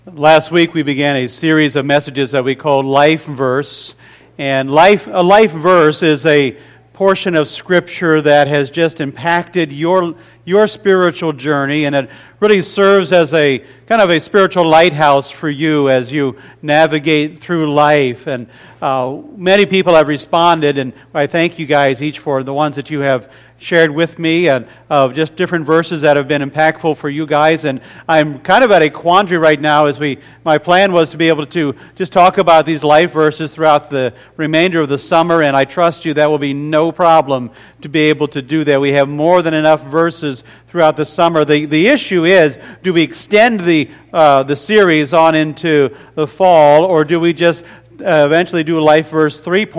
Last week we began a series of messages that we called Life Verse. And a life verse is a portion of Scripture that has just impacted your spiritual journey, and it really serves as a kind of a spiritual lighthouse for you as you navigate through life. And many people have responded, and I thank you guys each for the ones that you have shared with me, and of just different verses that have been impactful for you guys. And I'm kind of at a quandary right now my plan was to be able to just talk about these life verses throughout the remainder of the summer, and I trust you that will be no problem to be able to do that. We have more than enough verses throughout the summer. The issue is, do we extend the series on into the fall, or do we just eventually do Life Verse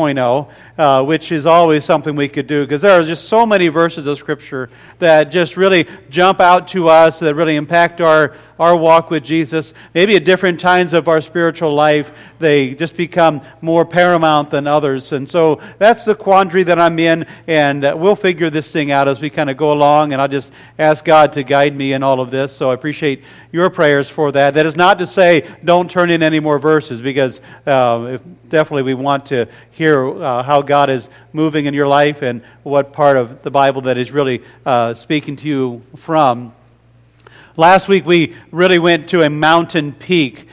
3.0, which is always something we could do, because there are just so many verses of Scripture that just really jump out to us, that really impact our walk with Jesus. Maybe at different times of our spiritual life, they just become more paramount than others. And so that's the quandary that I'm in, and we'll figure this thing out as we kind of go along, and I'll just ask God to guide me in all of this. So I appreciate your prayers for that. That is not to say don't turn in any more verses, because definitely we want to hear how God is moving in your life and what part of the Bible that is really speaking to you from. Last week we really went to a mountain peak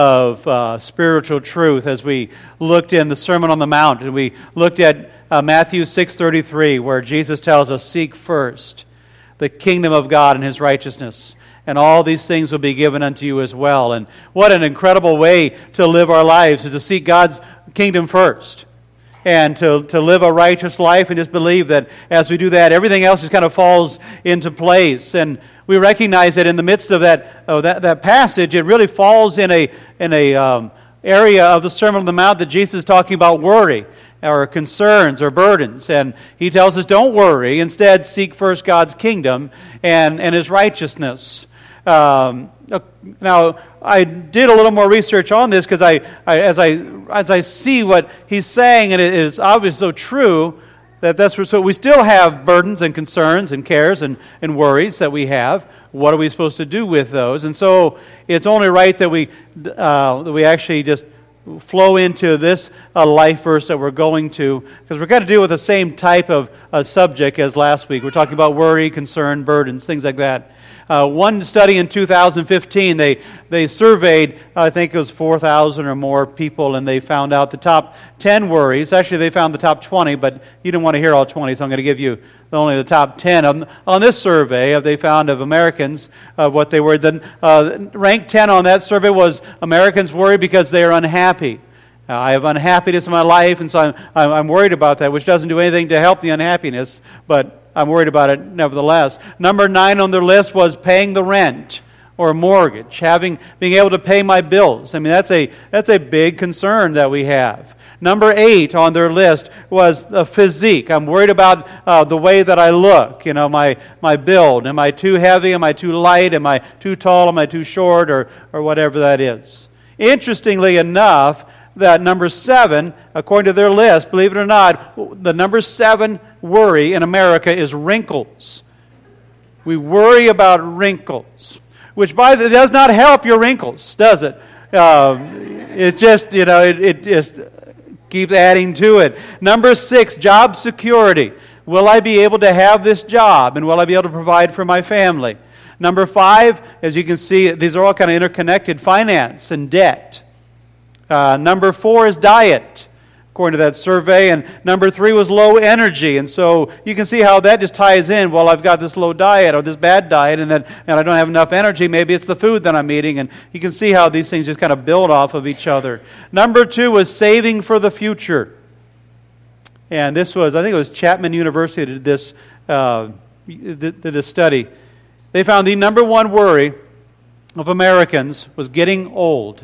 of spiritual truth as we looked in the Sermon on the Mount, and we looked at Matthew 6:33, where Jesus tells us, "Seek first the kingdom of God and His righteousness, and all these things will be given unto you as well." And what an incredible way to live our lives, is to seek God's kingdom first, and to live a righteous life, and just believe that as we do that, everything else just kind of falls into place. And we recognize that in the midst of that passage, it really falls in a area of the Sermon on the Mount that Jesus is talking about worry, or concerns, or burdens. And He tells us, don't worry. Instead, seek first God's kingdom and His righteousness. Now, I did a little more research on this, because as I see what He's saying, and it is obviously so true, so we still have burdens and concerns and cares and worries that we have. What are we supposed to do with those? And so it's only right that we actually just flow into this life verse that we're going to, because we're going to deal with the same type of subject as last week. We're talking about worry, concern, burdens, things like that. One study in 2015, they surveyed, I think it was 4,000 or more people, and they found out the top 10 worries. Actually, they found the top 20, but you didn't want to hear all 20, so I'm going to give you only the top 10. On this survey, they found of Americans, of what they were. Then ranked 10 on that survey was Americans worry because they are unhappy. I have unhappiness in my life, and so I'm worried about that, which doesn't do anything to help the unhappiness, but I'm worried about it nevertheless. Number 9 on their list was paying the rent or mortgage, being able to pay my bills. I mean, that's a big concern that we have. Number 8 on their list was the physique. I'm worried about the way that I look, my build. Am I too heavy? Am I too light? Am I too tall? Am I too short? Or whatever that is. Interestingly enough, that number 7, according to their list, believe it or not, the number 7 worry in America is wrinkles. We worry about wrinkles, which does not help your wrinkles, does it? It just, it just keeps adding to it. Number 6, job security. Will I be able to have this job, and will I be able to provide for my family? Number 5, as you can see, these are all kind of interconnected, finance and debt. Number 4 is diet, according to that survey, and number 3 was low energy. And so you can see how that just ties in. Well, I've got this low diet or this bad diet, and I don't have enough energy. Maybe it's the food that I'm eating, and you can see how these things just kind of build off of each other. Number 2 was saving for the future, and I think it was Chapman University that did this study. They found the number 1 worry of Americans was getting old.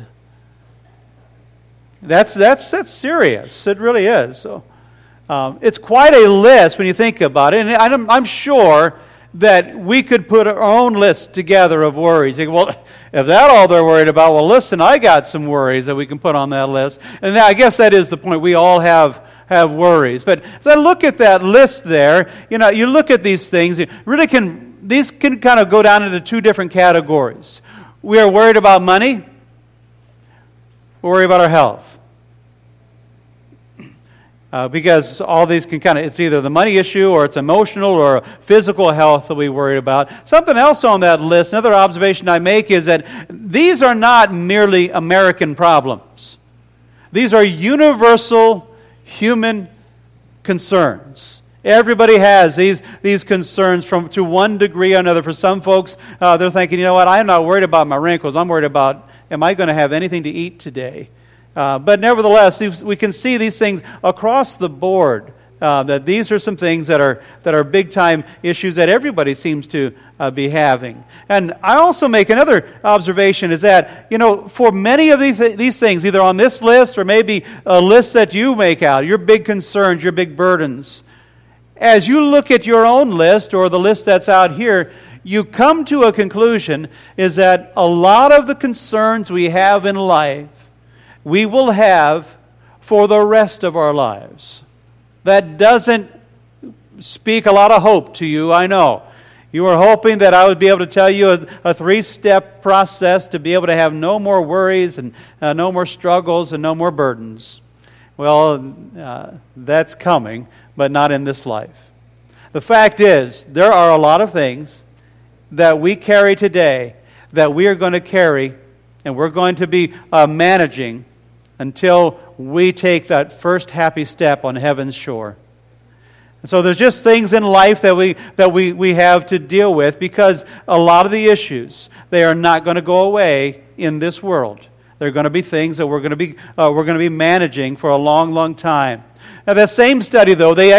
That's serious. It really is. So, it's quite a list when you think about it. And I'm sure that we could put our own list together of worries. You go, well, if that's all they're worried about, well, listen, I got some worries that we can put on that list. And I guess that is the point. We all have worries. But as I look at that list there, you look at these things, these can kind of go down into 2 different categories. We are worried about money, worry about our health. Because all these can it's either the money issue or it's emotional or physical health that we worry about. Something else on that list, another observation I make is that these are not merely American problems. These are universal human concerns. Everybody has these concerns to one degree or another. For some folks, they're thinking, you know what, I'm not worried about my wrinkles. I'm worried about, am I going to have anything to eat today? But nevertheless, we can see these things across the board, that these are some things that are big-time issues that everybody seems to be having. And I also make another observation is that, for many of these things, either on this list or maybe a list that you make out, your big concerns, your big burdens, as you look at your own list or the list that's out here, you come to a conclusion is that a lot of the concerns we have in life we will have for the rest of our lives. That doesn't speak a lot of hope to you, I know. You were hoping that I would be able to tell you a 3-step process to be able to have no more worries and no more struggles and no more burdens. Well, that's coming, but not in this life. The fact is, there are a lot of things that we carry today that we are going to carry and we're going to be managing until we take that first happy step on heaven's shore. And so there's just things in life that we have to deal with because a lot of the issues, they are not going to go away in this world. They're going to be things that we're going to be managing for a long, long time. Now that same study though, they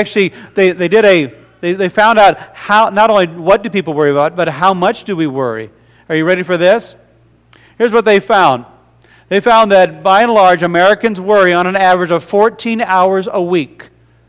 found out how not only what do people worry about, but how much do we worry. Are you ready for this? Here's what they found. They found that, by and large, Americans worry on an average of 14 hours a week.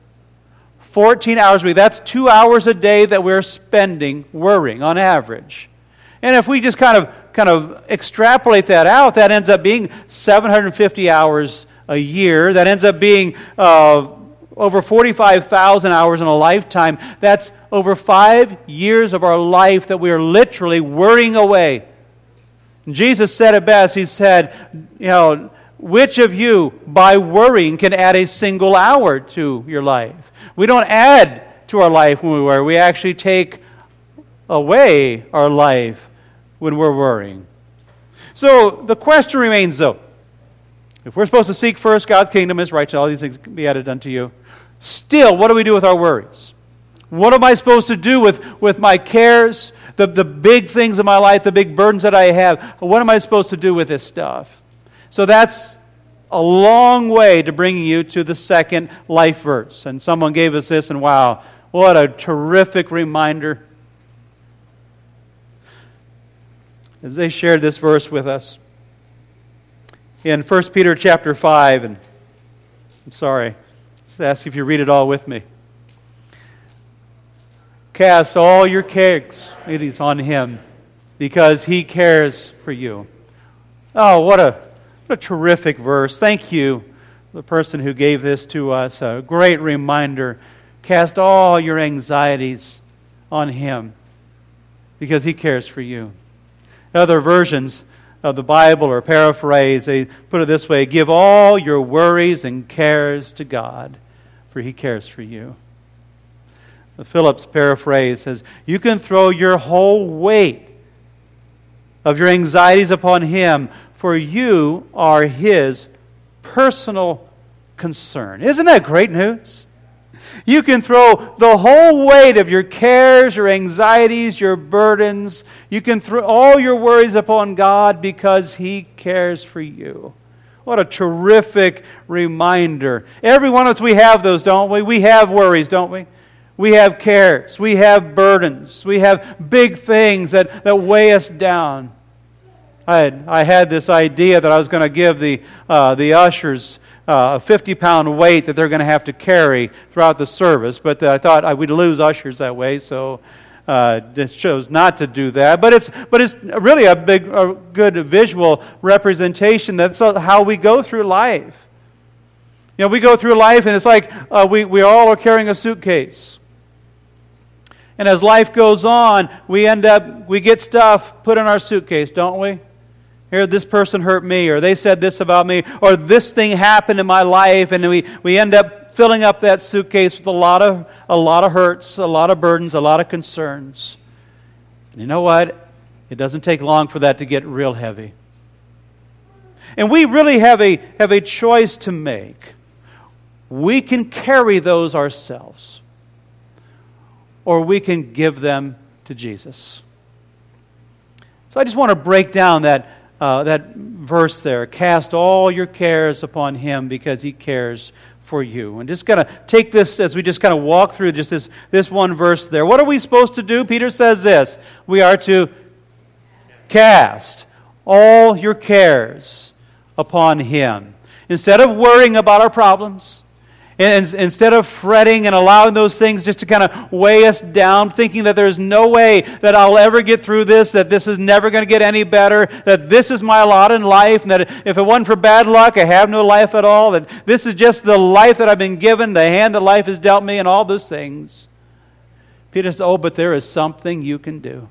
14 hours a week. That's 2 hours a day that we're spending worrying on average. And if we just kind of extrapolate that out, that ends up being 750 hours a year. That ends up being over 45,000 hours in a lifetime. That's over 5 years of our life that we are literally worrying away. Jesus said it best. He said, which of you, by worrying, can add a single hour to your life? We don't add to our life when we worry. We actually take away our life when we're worrying. So the question remains, though, if we're supposed to seek first God's kingdom, His righteousness, all these things can be added unto you, still, what do we do with our worries? What am I supposed to do with my cares, the big things in my life, the big burdens that I have? What am I supposed to do with this stuff? So that's a long way to bringing you to the second life verse. And someone gave us this, and wow, what a terrific reminder. As they shared this verse with us in 1 Peter chapter 5, and I'm sorry, just ask if you read it all with me. Cast all your cares, it is on Him, because He cares for you. Oh, what a terrific verse. Thank you, the person who gave this to us. A great reminder. Cast all your anxieties on Him, because He cares for you. Other versions of the Bible or paraphrase, they put it this way: give all your worries and cares to God, for He cares for you. The Phillips paraphrase says, you can throw your whole weight of your anxieties upon Him, for you are His personal concern. Isn't that great news? You can throw the whole weight of your cares, your anxieties, your burdens. You can throw all your worries upon God because He cares for you. What a terrific reminder. Every one of us, we have those, don't we? We have worries, don't we? We have cares. We have burdens. We have big things that weigh us down. I had this idea that I was going to give the ushers a 50-pound weight that they're going to have to carry throughout the service, but I thought we'd lose ushers that way, so just chose not to do that. But it's really a good visual representation. That's how we go through life. We go through life, and it's like we all are carrying a suitcase. And as life goes on, we get stuff put in our suitcase, don't we? here, this person hurt me, or they said this about me, or this thing happened in my life, and we end up filling up that suitcase with a lot of hurts, a lot of burdens, a lot of concerns. And you know what? It doesn't take long for that to get real heavy. And we really have a choice to make. We can carry those ourselves, or we can give them to Jesus. So I just want to break down that verse there. Cast all your cares upon Him because He cares for you. And just kind of take this as we just kind of walk through just this one verse there. What are we supposed to do? Peter says this. We are to cast all your cares upon Him. Instead of worrying about our problems, and instead of fretting and allowing those things just to kind of weigh us down, thinking that there's no way that I'll ever get through this, that this is never going to get any better, that this is my lot in life, and that if it wasn't for bad luck, I have no life at all, that this is just the life that I've been given, the hand that life has dealt me, and all those things. Peter says, but there is something you can do.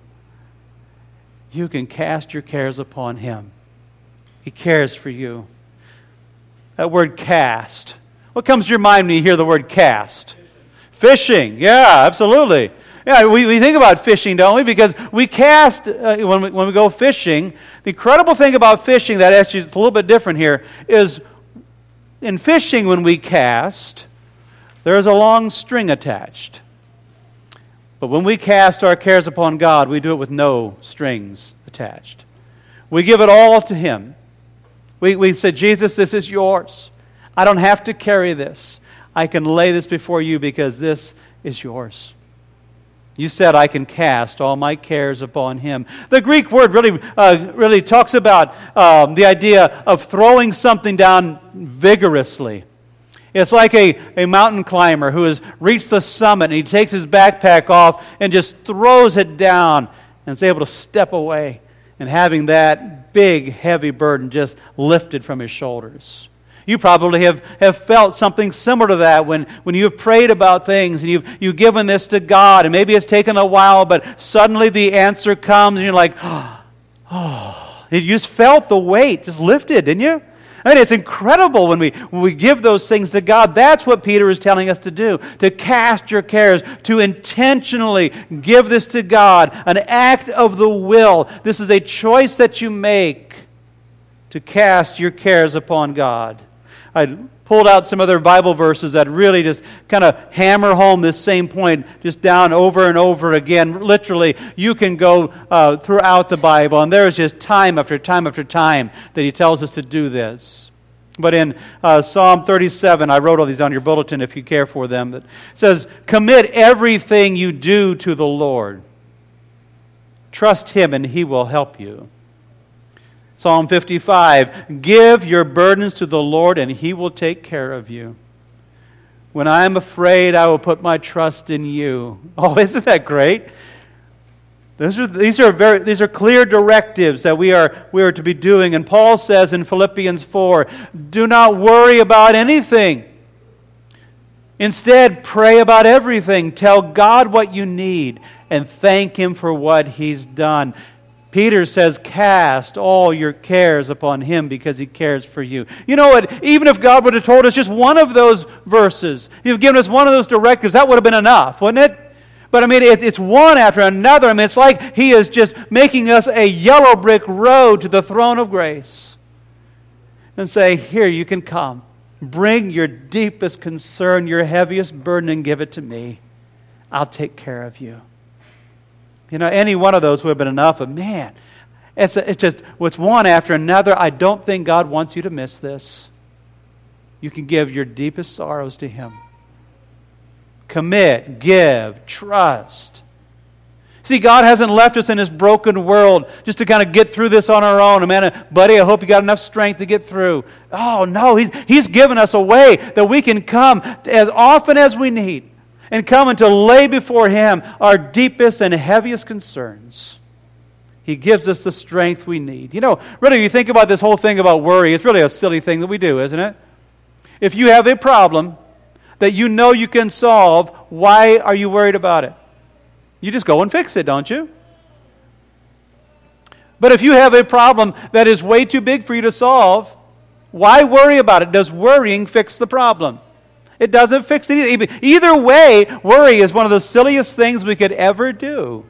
You can cast your cares upon Him. He cares for you. That word cast. What comes to your mind when you hear the word cast? Fishing. Yeah, absolutely. Yeah, we think about fishing, don't we? Because we cast, when we go fishing, the incredible thing about fishing that actually is a little bit different here is in fishing when we cast, there is a long string attached. But when we cast our cares upon God, we do it with no strings attached. We give it all to Him. We say, Jesus, this is yours. I don't have to carry this. I can lay this before you because this is yours. You said I can cast all my cares upon Him. The Greek word really talks about the idea of throwing something down vigorously. It's like a mountain climber who has reached the summit and he takes his backpack off and just throws it down and is able to step away and having that big, heavy burden just lifted from his shoulders. You probably have felt something similar to that when you have prayed about things and you've given this to God, and maybe it's taken a while, but suddenly the answer comes and you're like, you just felt the weight just lifted, didn't you? I mean, it's incredible when we give those things to God. That's what Peter is telling us to do, to cast your cares, to intentionally give this to God, an act of the will. This is a choice that you make to cast your cares upon God. I pulled out some other Bible verses that really just kind of hammer home this same point just down over and over again. Literally, you can go throughout the Bible, and there is just time after time after time that He tells us to do this. But in Psalm 37, I wrote all these on your bulletin if you care for them, it says, commit everything you do to the Lord. Trust Him and He will help you. Psalm 55, give your burdens to the Lord and He will take care of you. When I am afraid, I will put my trust in you. Oh, isn't that great? These are clear directives that we are to be doing. And Paul says in Philippians 4, do not worry about anything. Instead, pray about everything. Tell God what you need and thank Him for what He's done. Peter says, cast all your cares upon Him because He cares for you. You know what? Even if God would have told us just one of those verses, You've given us one of those directives, that would have been enough, wouldn't it? But I mean, it's one after another. I mean, it's like He is just making us a yellow brick road to the throne of grace. And say, here, you can come. Bring your deepest concern, your heaviest burden, and give it to me. I'll take care of you. You know, any one of those would have been enough, but man, it's one after another. I don't think God wants you to miss this. You can give your deepest sorrows to Him. Commit, give, trust. See, God hasn't left us in this broken world just to kind of get through this on our own. Man, buddy, I hope you got enough strength to get through. Oh, no, He's given us a way that we can come as often as we need and come and to lay before Him our deepest and heaviest concerns. He gives us the strength we need. You know, really, you think about this whole thing about worry, it's really a silly thing that we do, isn't it? If you have a problem that you know you can solve, why are you worried about it? You just go and fix it, don't you? But if you have a problem that is way too big for you to solve, why worry about it? Does worrying fix the problem? It doesn't fix it either. Either way, worry is one of the silliest things we could ever do.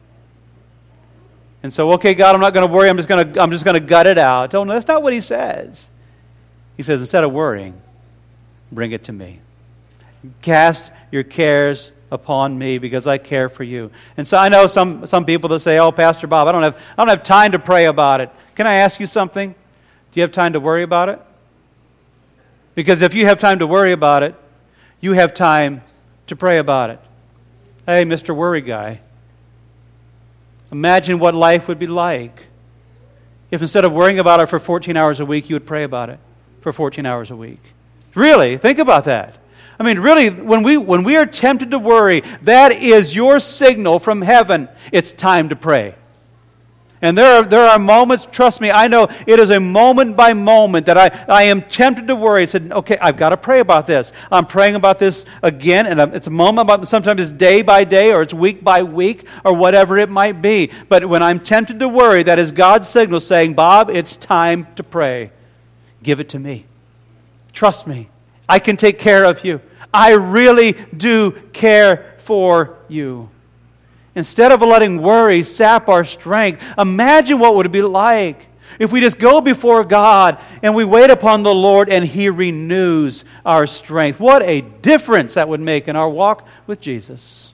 And so, okay, God, I'm not going to worry. I'm just going to gut it out. Oh, no, that's not what he says. He says, instead of worrying, bring it to me. Cast your cares upon me because I care for you. And so I know some people that say, oh, Pastor Bob, I don't have time to pray about it. Can I ask you something? Do you have time to worry about it? Because if you have time to worry about it, you have time to pray about it. Hey, Mr. Worry Guy, imagine what life would be like if instead of worrying about it for 14 hours a week, you would pray about it for 14 hours a week. Really, think about that. I mean, really, when we are tempted to worry, that is your signal from heaven. It's time to pray. And there are moments, trust me, I know it is a moment by moment that I am tempted to worry. I said, okay, I've got to pray about this. I'm praying about this again, and it's a moment, sometimes it's day by day, or it's week by week, or whatever it might be. But when I'm tempted to worry, that is God's signal saying, Bob, it's time to pray. Give it to me. Trust me. I can take care of you. I really do care for you. Instead of letting worry sap our strength, imagine what would it be like if we just go before God and we wait upon the Lord and He renews our strength. What a difference that would make in our walk with Jesus.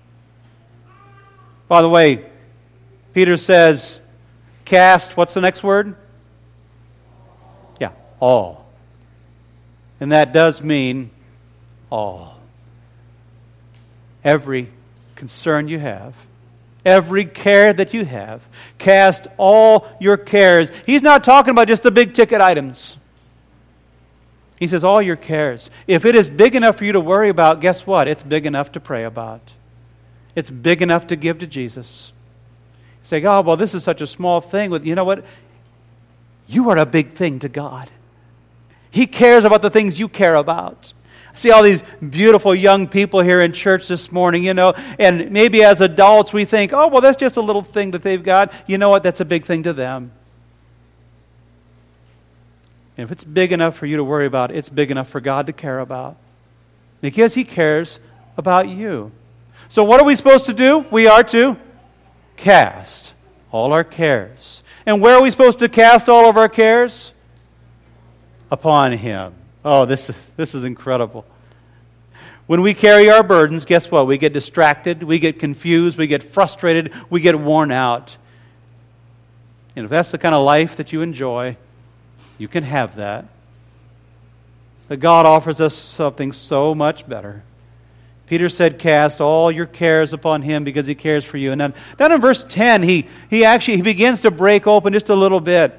By the way, Peter says, cast, what's the next word? Yeah, all. And that does mean all. Every concern you have, every care that you have, cast all your cares. He's not talking about just the big ticket items. He says all your cares. If it is big enough for you to worry about, guess what? It's big enough to pray about. It's big enough to give to Jesus. You say, oh, well, this is such a small thing. You know what? You are a big thing to God. He cares about the things you care about. I see all these beautiful young people here in church this morning, and maybe as adults we think, oh, well, that's just a little thing that they've got. You know what? That's a big thing to them. And if it's big enough for you to worry about, it's big enough for God to care about. Because He cares about you. So what are we supposed to do? We are to cast all our cares. And where are we supposed to cast all of our cares? Upon Him. Oh, this is incredible. When we carry our burdens, guess what? We get distracted, we get confused, we get frustrated, we get worn out. And if that's the kind of life that you enjoy, you can have that. But God offers us something so much better. Peter said, cast all your cares upon Him because He cares for you. And then in verse 10, he begins to break open just a little bit.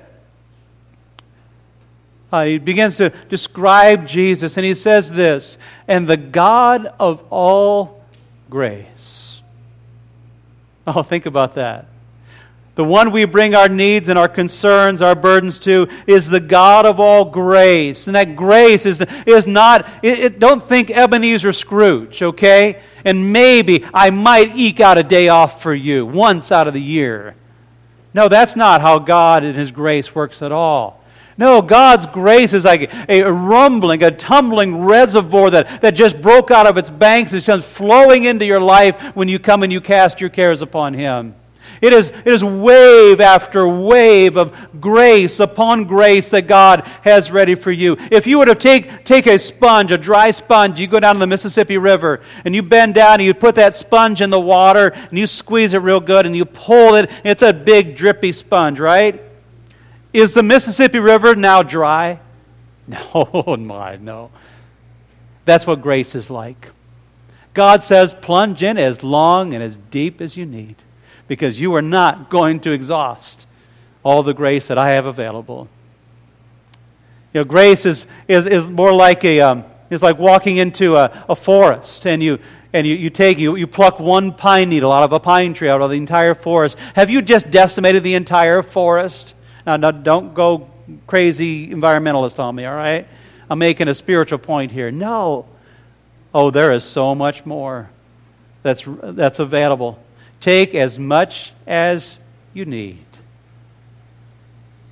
He begins to describe Jesus, and he says this, and the God of all grace. Oh, think about that. The one we bring our needs and our concerns, our burdens to, is the God of all grace. And that grace is not, don't think Ebenezer Scrooge, okay? And maybe I might eke out a day off for you once out of the year. No, that's not how God and His grace works at all. No, God's grace is like a rumbling, a tumbling reservoir that just broke out of its banks. It's just flowing into your life when you come and you cast your cares upon Him. It is wave after wave of grace upon grace that God has ready for you. If you were to take a sponge, a dry sponge, you go down to the Mississippi River and you bend down and you put that sponge in the water and you squeeze it real good and you pull it. It's a big drippy sponge, right? Is the Mississippi River now dry? No, no. That's what grace is like. God says, plunge in as long and as deep as you need, because you are not going to exhaust all the grace that I have available. Grace is more like it's like walking into a forest, and you pluck one pine needle out of a pine tree out of the entire forest. Have you just decimated the entire forest? Now, don't go crazy environmentalist on me, all right? I'm making a spiritual point here. No. Oh, there is so much more that's available. Take as much as you need.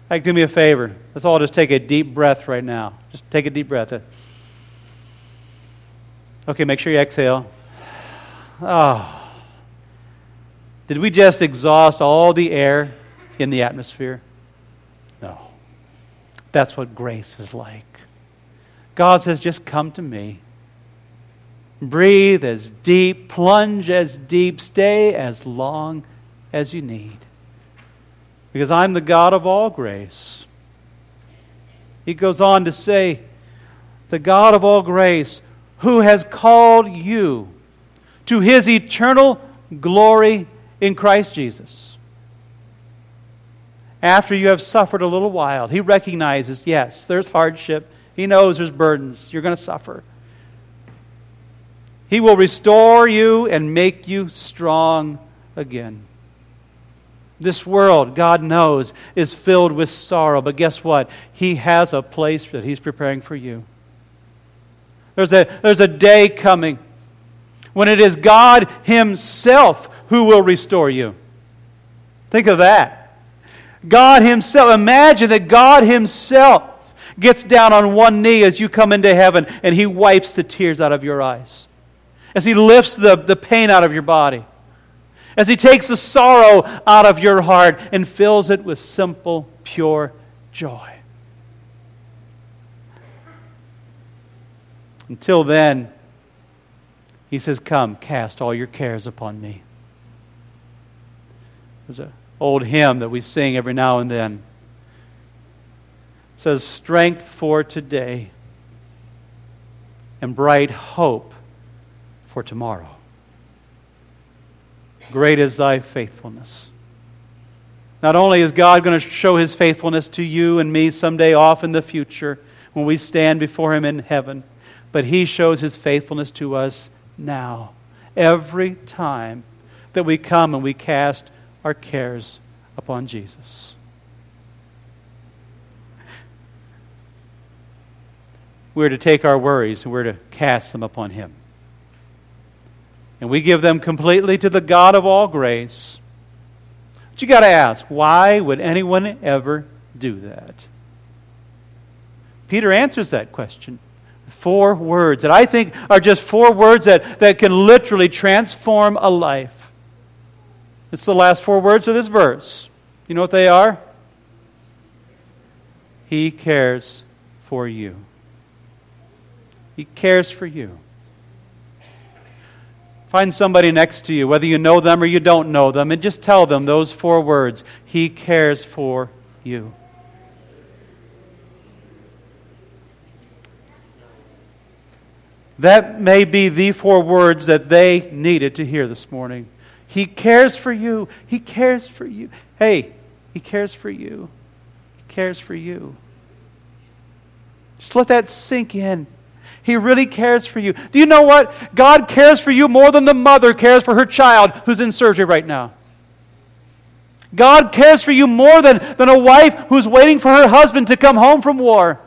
Like, do me a favor. Let's all just take a deep breath right now. Just take a deep breath. Okay, make sure you exhale. Oh. Did we just exhaust all the air in the atmosphere? No. That's what grace is like. God says, just come to me. Breathe as deep, plunge as deep, stay as long as you need. Because I'm the God of all grace. He goes on to say, the God of all grace, who has called you to His eternal glory in Christ Jesus. After you have suffered a little while, He recognizes, yes, there's hardship. He knows there's burdens. You're going to suffer. He will restore you and make you strong again. This world, God knows, is filled with sorrow. But guess what? He has a place that He's preparing for you. There's a day coming when it is God Himself who will restore you. Think of that. God Himself. Imagine that God Himself gets down on one knee as you come into heaven and He wipes the tears out of your eyes. As He lifts the pain out of your body. As He takes the sorrow out of your heart and fills it with simple, pure joy. Until then, He says, come, cast all your cares upon me. There's an old hymn that we sing every now and then. It says, strength for today and bright hope for tomorrow. Great is thy faithfulness. Not only is God going to show His faithfulness to you and me someday off in the future when we stand before Him in heaven, but He shows His faithfulness to us now. Every time that we come and we cast our cares upon Jesus. We're to take our worries and we're to cast them upon Him. And we give them completely to the God of all grace. But you got to ask, why would anyone ever do that? Peter answers that question. 4 words that I think are just 4 words that can literally transform a life. It's the last 4 words of this verse. You know what they are? He cares for you. He cares for you. Find somebody next to you, whether you know them or you don't know them, and just tell them those 4 words. He cares for you. That may be the 4 words that they needed to hear this morning. He cares for you. He cares for you. Hey, He cares for you. He cares for you. Just let that sink in. He really cares for you. Do you know what? God cares for you more than the mother cares for her child who's in surgery right now. God cares for you more than a wife who's waiting for her husband to come home from war.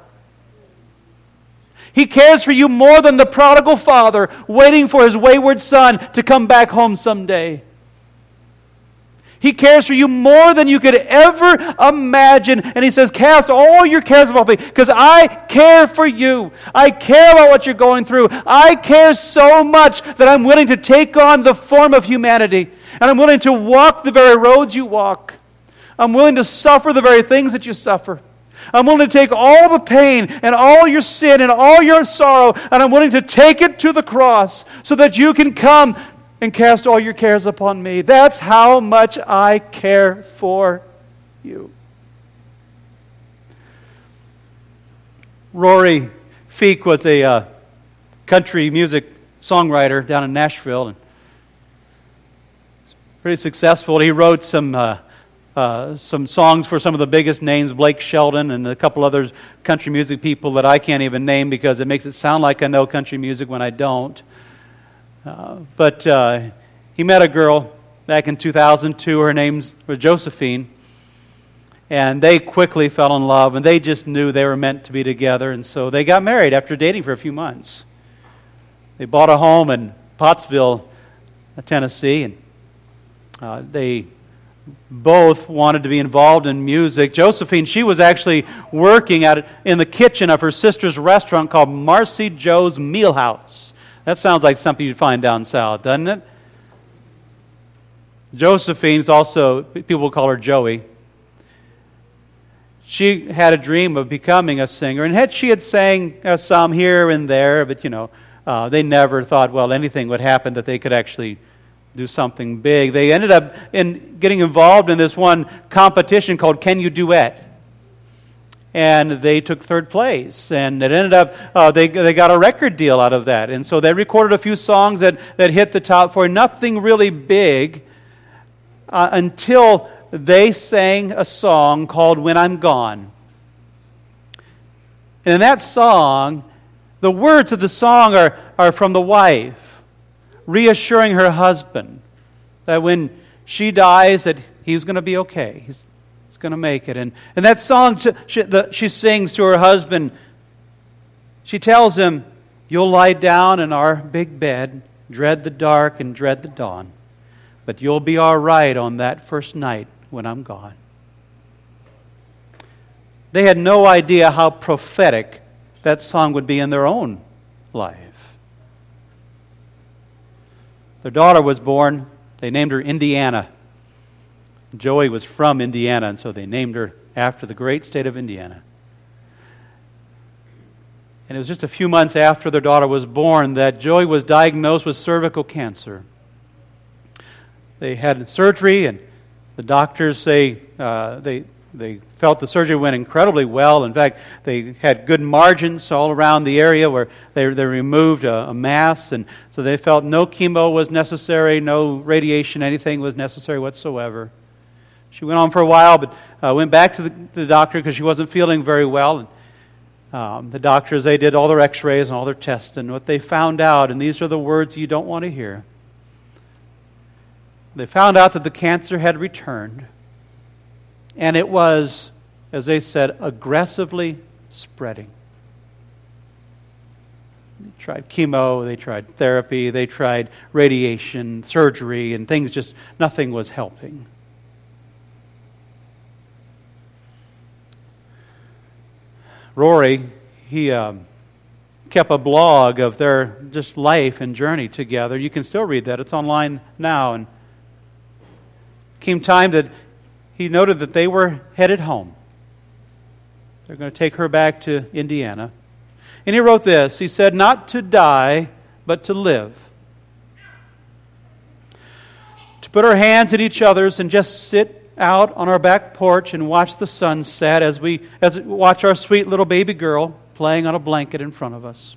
He cares for you more than the prodigal father waiting for his wayward son to come back home someday. He cares for you more than you could ever imagine. And He says, cast all your cares upon me because I care for you. I care about what you're going through. I care so much that I'm willing to take on the form of humanity. And I'm willing to walk the very roads you walk. I'm willing to suffer the very things that you suffer. I'm willing to take all the pain and all your sin and all your sorrow, and I'm willing to take it to the cross so that you can come and cast all your cares upon me. That's how much I care for you. Rory Feek was a country music songwriter down in Nashville, and pretty successful. He wrote some songs for some of the biggest names, Blake Shelton and a couple other country music people that I can't even name because it makes it sound like I know country music when I don't. But he met a girl back in 2002. Her name was Josephine. And they quickly fell in love, and they just knew they were meant to be together. And so they got married after dating for a few months. They bought a home in Pottsville, Tennessee, and they both wanted to be involved in music. Josephine, she was actually working in the kitchen of her sister's restaurant called Marcy Joe's Meal House. That sounds like something you'd find down south, doesn't it? Josephine's also, people call her Joey. She had a dream of becoming a singer, and she had sang some here and there, but they never thought, anything would happen that they could actually do something big. They ended up getting involved in this one competition called Can You Duet? And they took third place, and it ended up they got a record deal out of that. And so they recorded a few songs that hit the top 40. Nothing really big until they sang a song called When I'm Gone. And in that song, the words of the song are from the wife, reassuring her husband that when she dies, that he's going to be okay. He's going to make it. And that song she sings to her husband, she tells him, "You'll lie down in our big bed, dread the dark and dread the dawn, but you'll be all right on that first night when I'm gone." They had no idea how prophetic that song would be in their own life. Their daughter was born. They named her Indiana. Joey was from Indiana, and so they named her after the great state of Indiana. And it was just a few months after their daughter was born that Joey was diagnosed with cervical cancer. They had surgery, and the doctors say they felt the surgery went incredibly well. In fact, they had good margins all around the area where they removed a mass, and so they felt no chemo was necessary, no radiation, anything was necessary whatsoever. She went on for a while, but went back to the doctor because she wasn't feeling very well. And the doctors, they did all their x-rays and all their tests, and what they found out, and these are the words you don't want to hear, they found out that the cancer had returned, and it was, as they said, aggressively spreading. They tried chemo, they tried therapy, they tried radiation, surgery, and nothing was helping. Rory, he kept a blog of their just life and journey together. You can still read that. It's online now. And came time that he noted that they were headed home. They're going to take her back to Indiana. And he wrote this. He said, "Not to die, but to live. To put our hands in each other's and just sit out on our back porch and watch the sunset as we watch our sweet little baby girl playing on a blanket in front of us.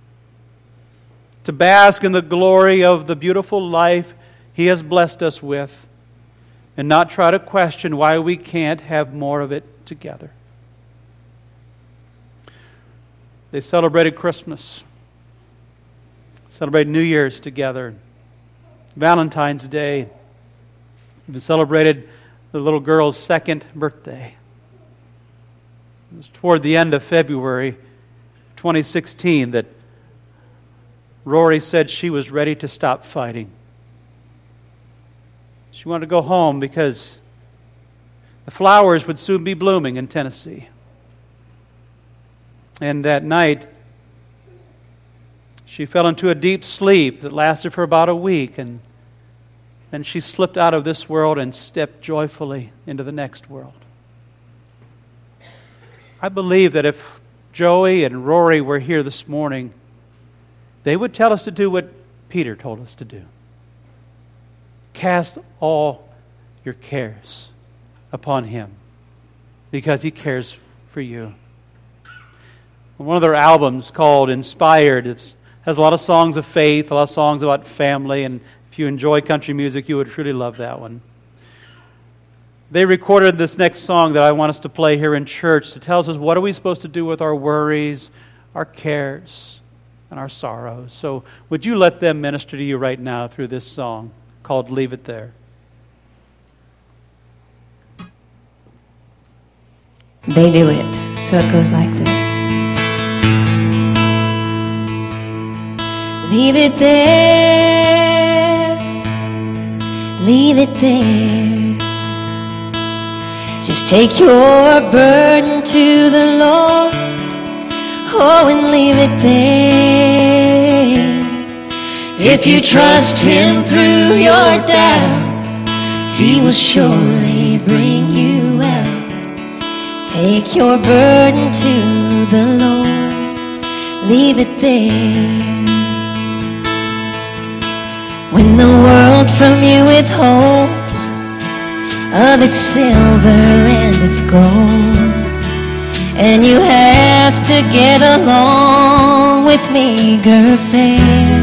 To bask in the glory of the beautiful life He has blessed us with, and not try to question why we can't have more of it together." They celebrated Christmas, celebrated New Year's together, Valentine's Day, even celebrated the little girl's second birthday. It was toward the end of February 2016 that Rory said she was ready to stop fighting. She wanted to go home because the flowers would soon be blooming in Tennessee. And that night, she fell into a deep sleep that lasted for about a week, and then she slipped out of this world and stepped joyfully into the next world. I believe that if Joey and Rory were here this morning, they would tell us to do what Peter told us to do. Cast all your cares upon Him, because He cares for you. One of their albums called Inspired, has a lot of songs of faith, a lot of songs about family, and if you enjoy country music, you would truly love that one. They recorded this next song that I want us to play here in church that tells us what are we supposed to do with our worries, our cares, and our sorrows. So would you let them minister to you right now through this song called Leave It There? They do it. So it goes like this. Leave it there. Leave it there. Just take your burden to the Lord, oh, and leave it there. If you trust Him through your doubt, He will surely bring you out. Take your burden to the Lord, leave it there. When the world from you withholds of its silver and its gold, and you have to get along with meager fare,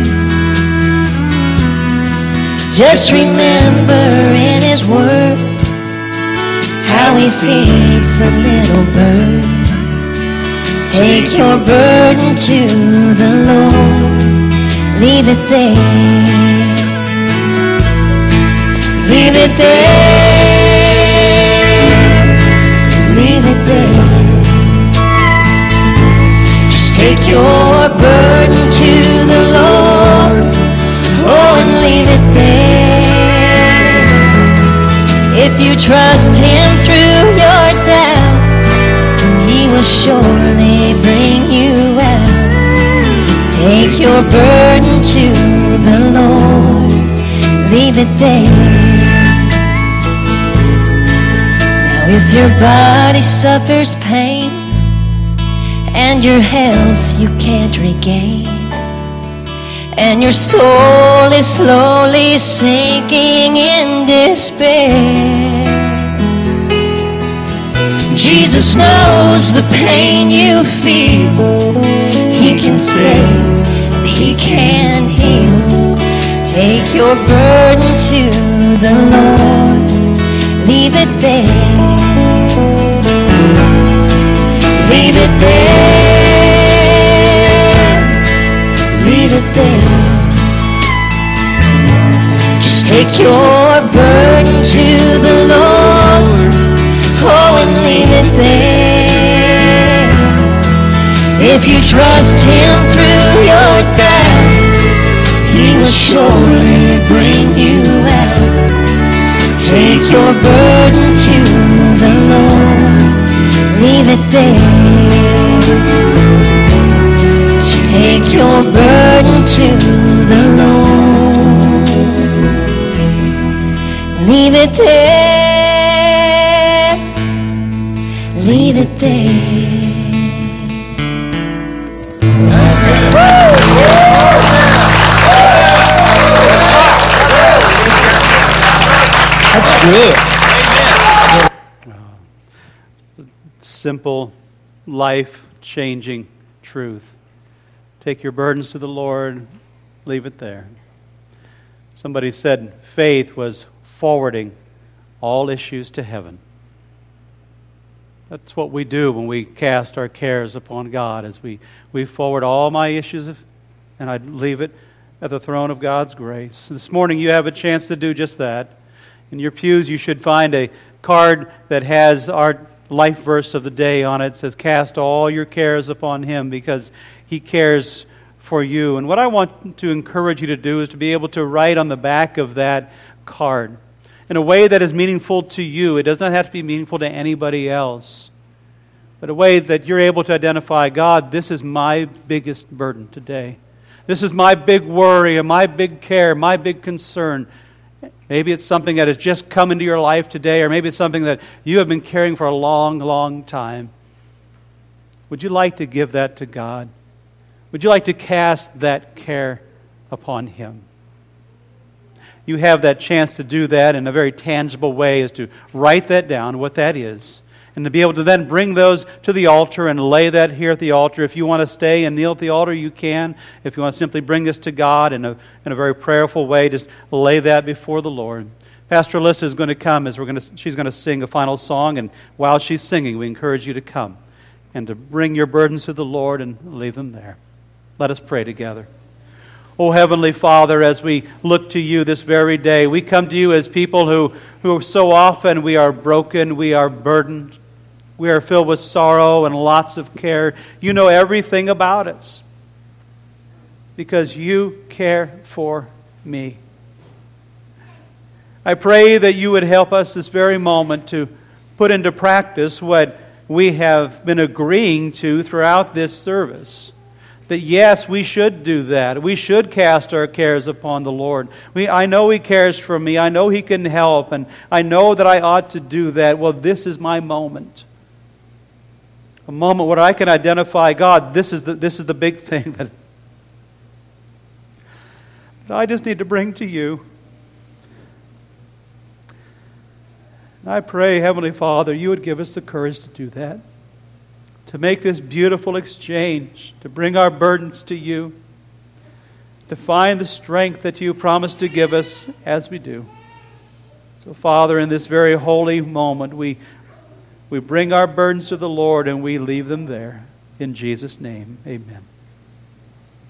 just remember in His Word how He feeds the little bird. Take your burden to the Lord, leave it there. Leave it there. Leave it there. Just take your burden to the Lord, oh, and leave it there. If you trust Him through your doubt, He will surely bring you out. Take your burden to the Lord, leave it there. Now if your body suffers pain and your health you can't regain, and your soul is slowly sinking in despair, Jesus knows the pain you feel. He can save, He can heal. Take your burden to the Lord, leave it there. Leave it there. Leave it there. Just take your burden to the Lord, oh, and leave it there. If you trust Him through your doubt, He will surely bring you out. Take your burden to the Lord, leave it there. Take your burden to the Lord, leave it there. Leave it there. That's good. Simple, life-changing truth. Take your burdens to the Lord, leave it there. Somebody said faith was forwarding all issues to heaven. That's what we do when we cast our cares upon God, as we forward all my issues and I leave it at the throne of God's grace. This morning you have a chance to do just that. In your pews you should find a card that has our life verse of the day on it. It says, cast all your cares upon Him because He cares for you. And what I want to encourage you to do is to be able to write on the back of that card in a way that is meaningful to you. It does not have to be meaningful to anybody else, but a way that you're able to identify, God, this is my biggest burden today. This is my big worry and my big care, my big concern. Maybe it's something that has just come into your life today, or maybe it's something that you have been carrying for a long, long time. Would you like to give that to God? Would you like to cast that care upon Him? You have that chance to do that in a very tangible way, is to write that down, what that is, and to be able to then bring those to the altar and lay that here at the altar. If you want to stay and kneel at the altar, you can. If you want to simply bring this to God in a very prayerful way, just lay that before the Lord. Pastor Alyssa is going to come as she's going to sing a final song, and while she's singing, we encourage you to come and to bring your burdens to the Lord and leave them there. Let us pray together. Oh, Heavenly Father, as we look to You this very day, we come to You as people who so often we are broken, we are burdened, we are filled with sorrow and lots of care. You know everything about us because You care for me. I pray that You would help us this very moment to put into practice what we have been agreeing to throughout this service. That yes, we should do that. We should cast our cares upon the Lord. I know He cares for me. I know He can help. And I know that I ought to do that. Well, this is my moment. A moment where I can identify, God, this is the big thing that I just need to bring to You. And I pray, Heavenly Father, You would give us the courage to do that. To make this beautiful exchange, to bring our burdens to You, to find the strength that You promised to give us as we do. So, Father, in this very holy moment, we bring our burdens to the Lord and we leave them there. In Jesus' name, amen.